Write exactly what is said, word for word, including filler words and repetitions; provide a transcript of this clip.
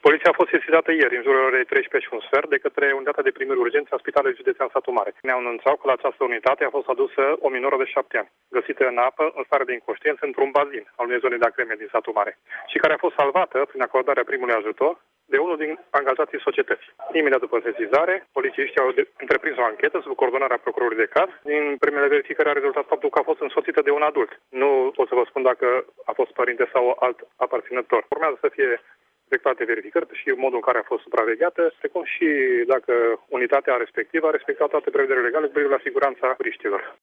Poliția a fost sesizată ieri, în jurul orei treisprezece și un sfert, de către unitatea de primiri urgențe a Spitalului Județean Satu Mare. Ne-au anunțat că la această unitate a fost adusă o minoră de șapte ani, găsită în apă, în stare de inconștiență, într-un bazin al unei zone de acreme din Satu Mare, și care a fost salvată prin acordarea primului ajutor de unul din angajații societății. Imediat după sesizare, polițiștii au întreprins o anchetă sub coordonarea procurorului de caz. Din primele verificări a rezultat faptul că a fost însoțită de un adult. Nu pot să vă spun dacă a fost părinte sau alt aparținător. Urmează să fie efectuate verificări și modul în care a fost supravegheată, precum și dacă unitatea respectivă a respectat toate prevederile legale cu privire la siguranța turiștilor.